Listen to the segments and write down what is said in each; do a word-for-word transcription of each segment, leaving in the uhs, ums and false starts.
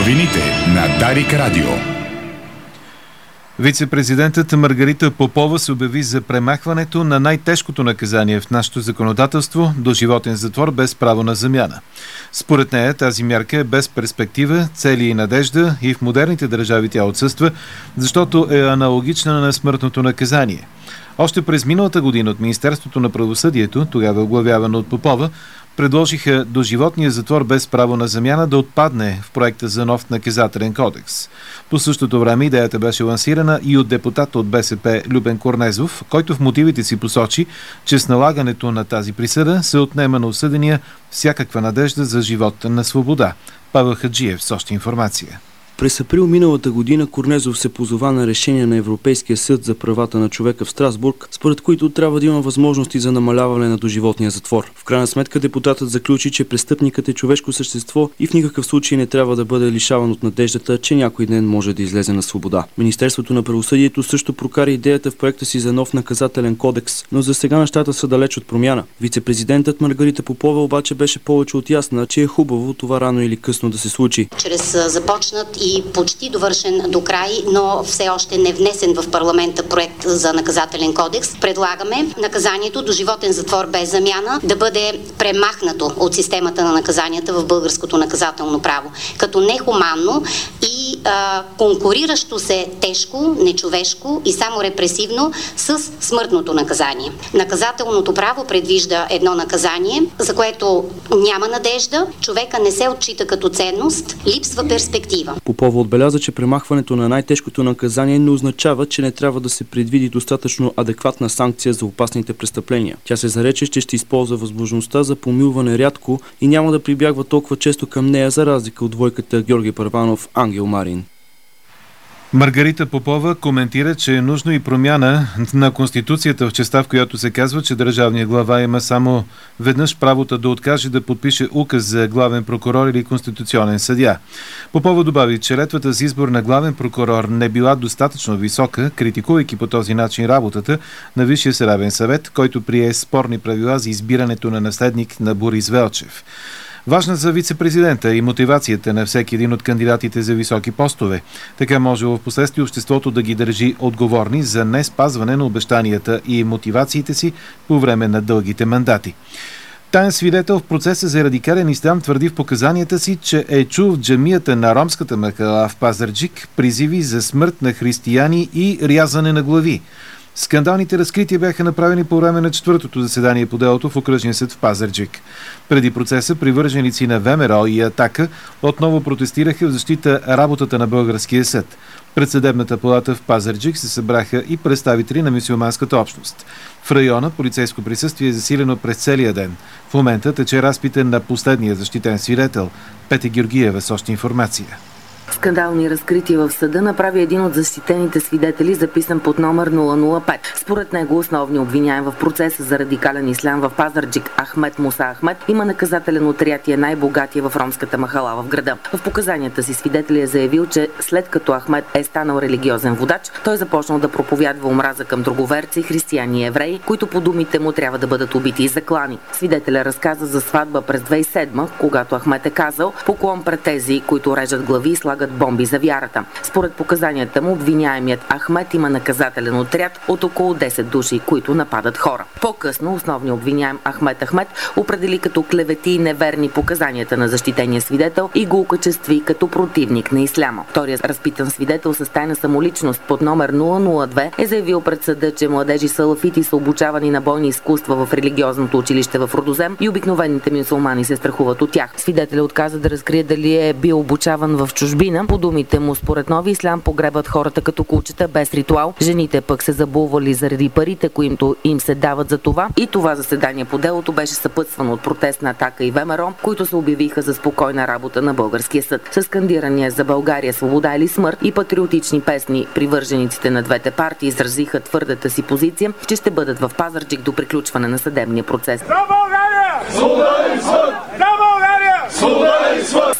Новините на Дарик Радио. Вице-президентът Маргарита Попова се обяви за премахването на най-тежкото наказание в нашето законодателство – доживотен затвор без право на замяна. Според нея тази мярка е без перспектива, цели и надежда и в модерните държави тя отсъства, защото е аналогична на смъртното наказание. Още през миналата година от Министерството на правосъдието, тогава оглавявано от Попова, предложиха доживотния затвор без право на замяна да отпадне в проекта за нов наказателен кодекс. По същото време идеята беше лансирана и от депутата от БСП Любен Корнезов, който в мотивите си посочи, че с налагането на тази присъда се отнема на осъдения всякаква надежда за живот на свобода. Павел Хаджиев с още информация. През април миналата година Корнезов се позова на решение на Европейския съд за правата на човека в Страсбург, според които трябва да има възможности за намаляване на доживотния затвор. В крайна сметка депутатът заключи, че престъпникът е човешко същество и в никакъв случай не трябва да бъде лишаван от надеждата, че някой ден може да излезе на свобода. Министерството на правосъдието също прокара идеята в проекта си за нов наказателен кодекс, но за сега нещата са далеч от промяна. Вице-президентът Маргарита Попова обаче беше повече от ясна, че е хубаво това рано или късно да се случи. Чрез започнат и почти довършен до край, но все още не внесен в парламента проект за наказателен кодекс, предлагаме наказанието доживотен затвор без замяна да бъде премахнато от системата на наказанията в българското наказателно право, като нехуманно и а, конкуриращо се тежко, нечовешко и само репресивно с смъртното наказание. Наказателното право предвижда едно наказание, за което няма надежда, човека не се отчита като ценност, липсва перспектива. Попова отбеляза, че премахването на най-тежкото наказание не означава, че не трябва да се предвиди достатъчно адекватна санкция за опасните престъпления. Тя се зарече, че ще използва възможността за помилване рядко и няма да прибягва толкова често към нея, за разлика от двойката Георги Първанов, Ангел Марин. Маргарита Попова коментира, че е нужно и промяна на Конституцията в частта, в която се казва, че държавният глава има само веднъж правото да откаже да подпише указ за главен прокурор или конституционен съдия. Попова добави, че летвата за избор на главен прокурор не била достатъчно висока, критикувайки по този начин работата на Висшия съдебен съвет, който прие спорни правила за избирането на наследник на Борис Велчев. Важна за вице-президента и мотивацията на всеки един от кандидатите за високи постове. Така може в последствие обществото да ги държи отговорни за не спазване на обещанията и мотивациите си по време на дългите мандати. Таен свидетел в процеса за радикален ислям твърди в показанията си, че е чул в джамията на ромската махала в Пазарджик призиви за смърт на християни и рязане на глави. Скандалните разкрития бяха направени по време на четвъртото заседание по делото в окръжния съд в Пазарджик. Преди процеса привърженици на ВМРО и Атака отново протестираха в защита работата на българския съд. Пред съдебната палата в Пазарджик се събраха и представители на мюсюлманската общност. В района полицейско присъствие е засилено през целия ден. В момента тече разпита на последния защитен свидетел. Петя Георгиева с още информация. Скандални разкрития в съда направи един от защитените свидетели, записан под номер нула нула пет. Според него основни обвиняем в процеса за радикален ислям в Пазарджик Ахмед Муса Ахмед има наказателен отряд и е най-богатия в ромската махала в града. В показанията си свидетелят е заявил, че след като Ахмед е станал религиозен водач, той започнал да проповядва омраза към друговерци, християни и евреи, които по думите му трябва да бъдат убити и заклани. Свидетелят разказа за сватба през две хиляди и седма, когато Ахмед е казал: "Поклон пред тези, които режат глави и слагат бомби за вярата." Според показанията му, обвиняемият Ахмед има наказателен отряд от около десет души, които нападат хора. По-късно основният обвиняем Ахмед Ахмед определи като клевети и неверни показанията на защитения свидетел и го окачестви като противник на исляма. Вторият разпитан свидетел с тайна самоличност под номер нула нула две е заявил пред съда, че младежи салафити са обучавани на бойни изкуства в религиозното училище в Родозем и обикновените мюсюлмани се страхуват от тях. Свидетелят отказа да разкрие дали е бил обучаван в чужбина. По думите му, според нови ислям погребат хората като кучета без ритуал. Жените пък се забулвали заради парите, които им се дават за това. И това заседание по делото беше съпътствано от протест на Атака и ВМРО, които се обявиха за спокойна работа на българския съд. С скандирания за България, свобода или смърт и патриотични песни, привържениците на двете партии изразиха твърдата си позиция, че ще бъдат в Пазарджик до приключване на съдебния процес. За България! Свобода и смърт! За България! Свобода и смърт!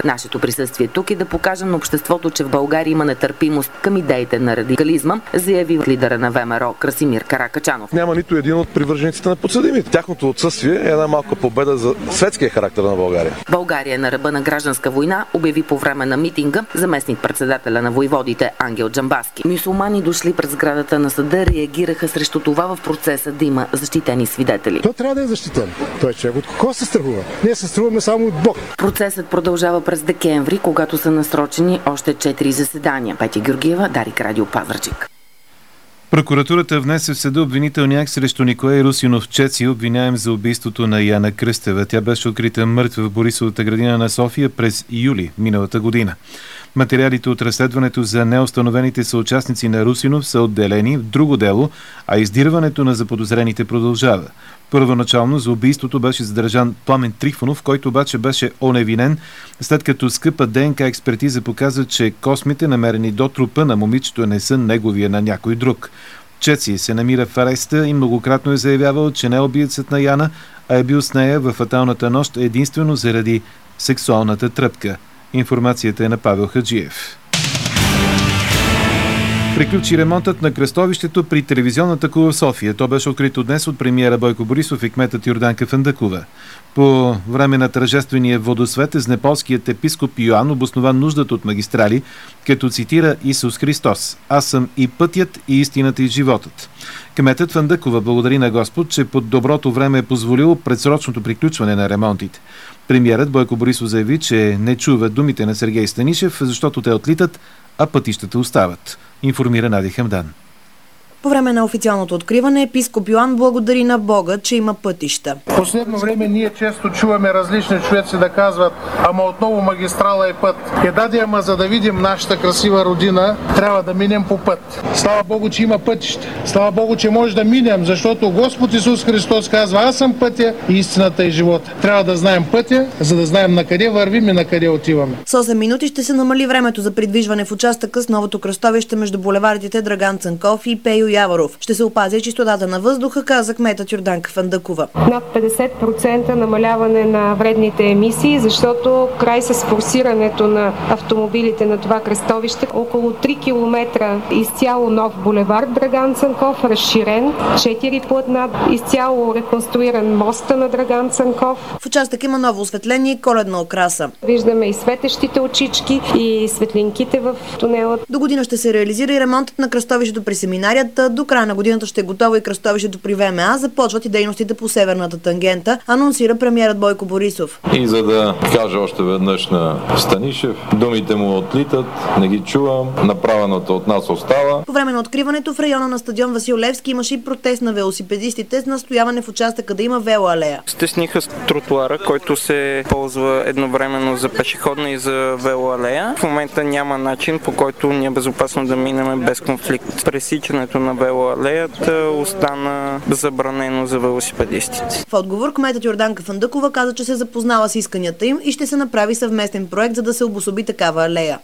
Нашето присъствие тук е да покажем на обществото, че в България има нетърпимост към идеите на радикализма, заяви лидера на ВМРО Красимир Каракачанов. Няма нито един от привържениците на подсъдимите. Тяхното отсъствие е една малка победа за светския характер на България. България е на ръба на гражданска война, обяви по време на митинга заместник-председателя на войводите Ангел Джамбазки. Мюсюлмани дошли пред сградата на съда реагираха срещу това в процеса да има защитени свидетели. То трябва да е защитен. Той човек от какво се страхува? Ние се страхуваме само от Бог. Процесът продължава през декември, когато са насрочени още четири заседания. Петя Георгиева, Дарик, Радио Пазарджик. Прокуратурата внесе в съда обвинителния акт срещу Николай Русинов Чеци, обвиняем за убийството на Яна Кръстева. Тя беше открита мъртва в Борисовата градина на София през юли миналата година. Материалите от разследването за неустановените съучастници на Русинов са отделени в друго дело, а издирването на заподозрените продължава. Първоначално за убийството беше задържан Пламен Трифонов, който обаче беше оневинен, след като скъпа ДНК експертиза показва, че космите, намерени до трупа на момичето, не са неговия на някой друг. Чеци се намира в ареста и многократно е заявявал, че не е убиецът на Яна, а е бил с нея във фаталната нощ единствено заради сексуалната тръпка. Информацията е на Павел Хаджиев. Приключи ремонтът на кръстовището при телевизионната кула в София. То беше открито днес от премиера Бойко Борисов и кметът Йорданка Фандъкова. По време на тържествения водосвет знеполският епископ Йоан обоснова нуждата от магистрали, като цитира Исус Христос: "Аз съм и пътят, и истината, и животът." Кметът Фандъкова благодари на Господ, че под доброто време е позволил предсрочното приключване на ремонтите. Премиерът Бойко Борисов заяви, че не чува думите на Сергей Станишев, защото те отлитат, а пътищата остават. Информира Нади Хамдан. По време на официалното откриване епископ Йоан благодари на Бога, че има пътища. В последно време ние често чуваме различни човеци да казват: "Ама отново магистрала е път." Е, даде, ама за да видим нашата красива родина, трябва да минем по път. Слава Богу, че има пътища. Слава Богу, че може да минем, защото Господ Исус Христос казва: "Аз съм пътя, истината и живота." Трябва да знаем пътя, за да знаем на къде вървим и на къде отиваме. С осем минути ще се намали времето за придвижване в участъка с новото кръстовище между булевардите Драган Цанков и Пейо Яворов. Ще се опази чистотата на въздуха, каза кметът Йорданка Фандъкова. Над петдесет процента намаляване на вредните емисии, защото край с форсирането на автомобилите на това кръстовище, около три километра изцяло нов булевард Драган Цанков, разширен, четири платна, изцяло реконструиран моста на Драган Цанков. В участък има ново осветление и коледна окраса. Виждаме и светещите очички, и светлинките в тунела. До година ще се реализира и ремонтът на кръстовището при семинарията. До края на годината ще е готово и кръстовището при ВМА. Започват и дейностите по северната тангента, анонсира премиерът Бойко Борисов. И за да кажа още веднъж на Станишев, думите му отлитат, не ги чувам, направеното от нас остава. По време на откриването в района на стадион Васил Левски имаше и протест на велосипедистите с настояване в участъка да има велоалея. Стесниха тротуара, който се ползва едновременно за пешеходна и за велоалея. В момента няма начин, по който ние безопасно да минем без конфликт. Пресичането на велоалеята остана забранено за велосипедистите. В отговор кметът Йорданка Фандъкова каза, че се запознала с исканията им и ще се направи съвместен проект, за да се обособи такава алея.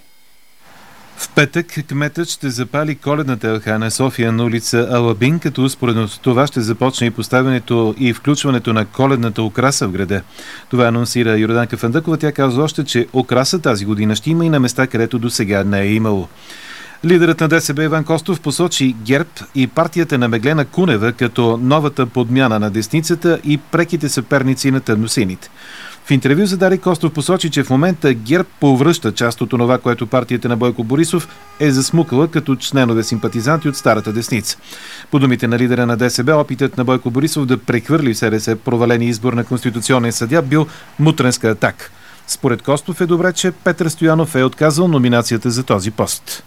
В петък кметът ще запали коледната елха на София на улица Алабин, като успоредно с това ще започне и поставянето и включването на коледната украса в града. Това анонсира Йорданка Фандъкова. Тя казва още, че украса тази година ще има и на места, където досега не е имало. Лидерът на ДСБ Иван Костов посочи ГЕРБ и партията на Меглена Кунева като новата подмяна на десницата и преките съперници на тъмносините. В интервю за Дарик Костов посочи, че в момента ГЕРБ повръща част от това, което партията на Бойко Борисов е засмукала като членове симпатизанти от старата десница. По думите на лидера на ДСБ, опитът на Бойко Борисов да прехвърли в СДС провалени избор на конституционен съдия бил мутренска атака. Според Костов е добре, че Петър Стоянов е отказал номинацията за този пост.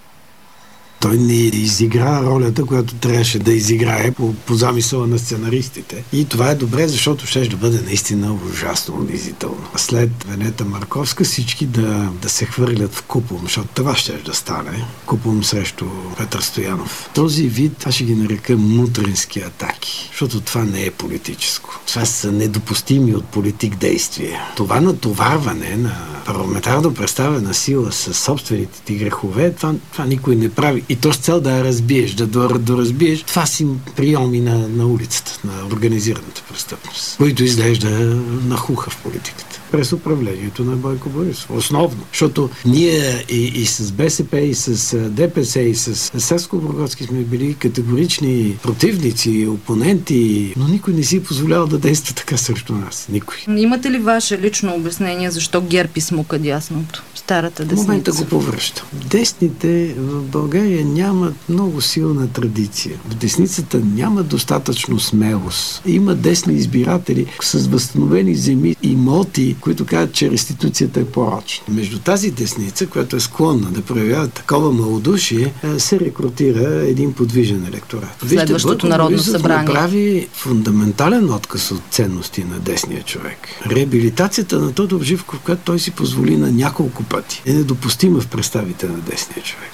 Той не изигра ролята, която трябваше да изиграе по, по замисъла на сценаристите. И това е добре, защото ще да бъде наистина ужасно унизително. След Венета Марковска всички да, да се хвърлят в Купум, защото това ще да стане. Купум срещу Петър Стоянов. Този вид, аз ще ги нарека мутрински атаки, защото това не е политическо. Това са недопустими от политик действия. Това натоварване на парламентарно представена сила със собствените ти грехове, това, това никой не прави. И то с цел да я разбиеш, да доразбиеш, това си приеми на, на улицата, на организираната престъпност, които изглежда нахуха в политиката. през управлението на Бойко Борисов. Основно. Защото ние и, и с БСП, и с ДПС, и с Сакскобургготски сме били категорични противници, опоненти, но никой не си позволява да действа така срещу нас. Никой. Имате ли ваше лично обяснение защо ГЕРБ изсмука дясното? Старата десница. В момента го повръщам. Десните в България нямат много силна традиция. В десницата няма достатъчно смелост. Има десни избиратели с възстановени земи и имоти, които казват, че реституцията е порочна. Между тази десница, която е склонна да проявява такова малодушие, се рекрутира един подвижен електорат. Следващото Народно събрание прави фундаментален отказ от ценности на десния човек. Реабилитацията на Тодор Живков, която той си позволи на няколко пъти, е недопустима в представите на десния човек.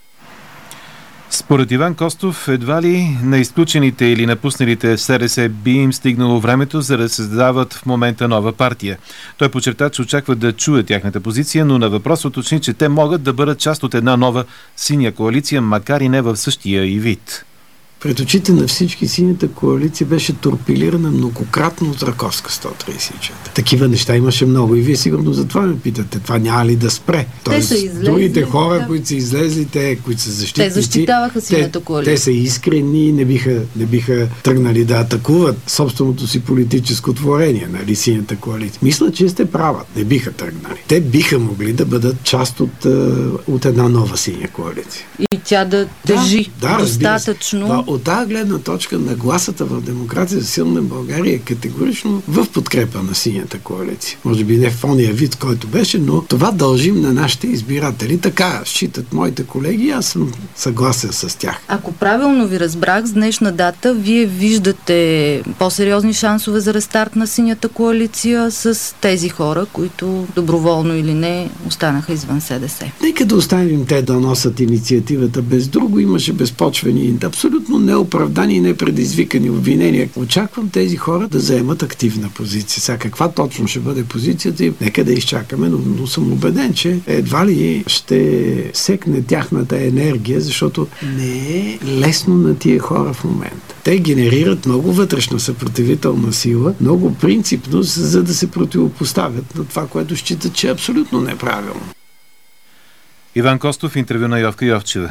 Според Иван Костов, едва ли на изключените или напусналите СДС би им стигнало времето, за да създават в момента нова партия. Той подчерта, че очакват да чуе тяхната позиция, но на въпрос уточни, че те могат да бъдат част от една нова синя коалиция, макар и не в същия и вид. Пред очите на всички синята коалиция беше торпилирана многократно от Раковска сто тридесет и четири. Такива неща имаше много и вие сигурно затова ме питате. Това няма ли да спре? Тоест, излезли, другите хора, да. които са излезли, те, които са защитници, те защитаваха синята коалиция. Те, те са искрени и не биха, не биха тръгнали да атакуват собственото си политическо творение, нали, синята коалиция. Мисля, че сте права. Не биха тръгнали. Те биха могли да бъдат част от, от една нова синя коалиция. И тя да тежи да, да, достатъчно. Да, от тази гледна точка нагласата в демокрация за силна България е категорично в подкрепа на синята коалиция. Може би не в ония вид, който беше, но това дължим на нашите избиратели. Така считат моите колеги, аз съм съгласен с тях. Ако правилно ви разбрах, с днешна дата вие виждате по-сериозни шансове за рестарт на синята коалиция с тези хора, които доброволно или не останаха извън СДС. Нека да оставим те да носят инициативата. Без друго имаше безпочвени, абсолютно неоправдани и непредизвикани обвинения. Очаквам тези хора да заемат активна позиция. Сега каква точно ще бъде позицията, нека да изчакаме, но, но съм убеден, че едва ли ще секне тяхната енергия, защото не е лесно на тия хора в момента. Те генерират много вътрешна съпротивителна сила, много принципно, за да се противопоставят на това, което считат, че е абсолютно неправилно. Иван Костов, интервю на Йовка Йовчева.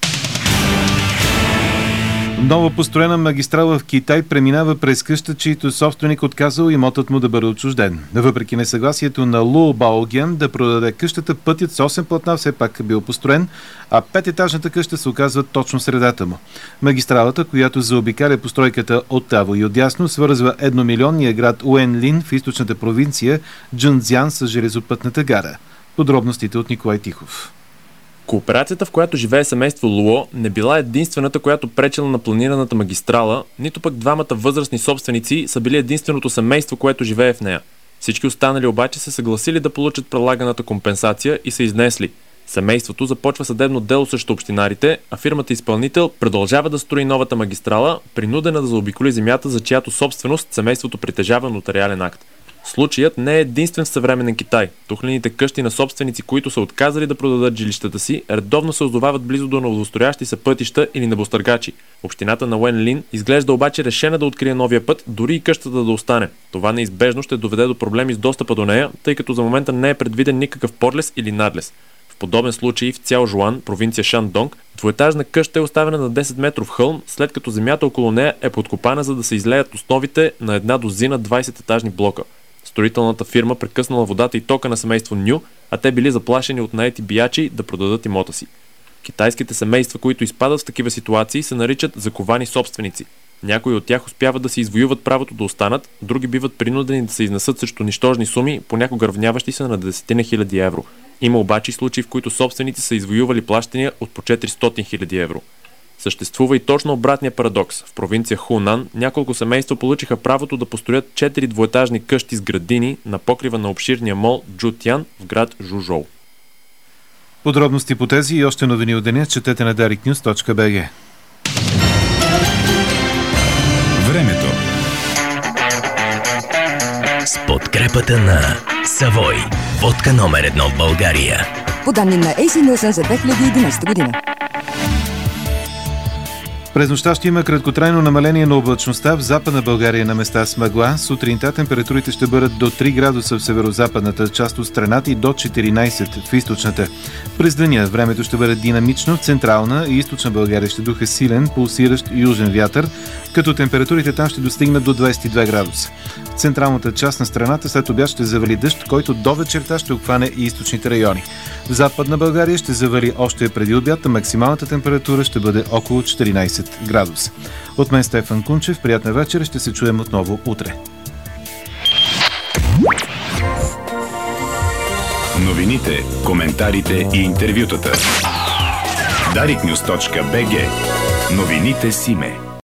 Ново построена магистрала в Китай преминава през къща, чийто собственик отказал имотът му да бъде отчужден. Въпреки несъгласието на Лу Баоген да продаде къщата, пътят с осем платна все пак е бил построен, а пететажната къща се оказва точно средата му. Магистралата, която заобикаля постройката оттаво и отдясно, свързва едномилионния град Уенлин в източната провинция Джунцзян с железопътната гара. Подробностите от Николай Тихов. Кооперацията, в която живее семейство Луо, не била единствената, която пречела на планираната магистрала, нито пък двамата възрастни собственици са били единственото семейство, което живее в нея. Всички останали обаче се съгласили да получат предлаганата компенсация и са изнесли. Семейството започва съдебно дело срещу общинарите, а фирмата изпълнител продължава да строи новата магистрала, принудена да заобиколи земята, за чиято собственост семейството притежава нотариален акт. Случаят не е единствен в съвременен Китай. Тухлените къщи на собственици, които са отказали да продадат жилищата си, редовно се озовават близо до новостроящи се пътища или небостъргачи. Общината на Уенлин изглежда обаче решена да открие новия път, дори и къщата да остане. Това неизбежно ще доведе до проблеми с достъпа до нея, тъй като за момента не е предвиден никакъв подлез или надлез. В подобен случай в Цяо Жуан, провинция Шандонг, двоетажна къща е оставена на десет метров хълм, след като земята около нея е подкопана, за да се излеят основите на една дозина двайсет-етажни блока. Строителната фирма прекъснала водата и тока на семейство Ню, а те били заплашени от наети биячи да продадат имота си. Китайските семейства, които изпадат в такива ситуации, се наричат заковани собственици. Някои от тях успяват да се извоюват правото да останат, други биват принудени да се изнесат срещу нищожни суми, понякога равняващи се на десетина хиляди евро. Има обаче случаи, в които собственици са извоювали плащания от по четиристотин хиляди евро. Съществува и точно обратния парадокс. В провинция Хунан няколко семейства получиха правото да построят четири двоетажни къщи с градини на покрива на обширния мол Джутян в град Жужоу. Подробности по тези и още новини от деня четете на дарик нюз точка би джи. Времето с подкрепата на Савой. Водка номер едно в България. По данни на Ей Си Нилсън за две хиляди и единадесета година. През нощта ще има краткотрайно намаление на облачността в Западна България на места с мъгла. Сутринта температурите ще бъдат до три градуса в северо-западната част от страната и до четиринайсет в източната. През деня времето ще бъде динамично, в Централна и Източна България ще духа силен, пулсиращ южен вятър, като температурите там ще достигнат до двайсет и два градуса. В централната част на страната след обяд ще завали дъжд, който до вечерта ще обхване и източните райони. В Западна България ще завали още преди обяд, а максималната температура ще бъде около четиринайсет градуса. От мен Стефан Кунчев, приятна вечер, ще се чуем отново утре. Новините, коментарите и интервютата. дарик нюз точка би джи. Новините Симе.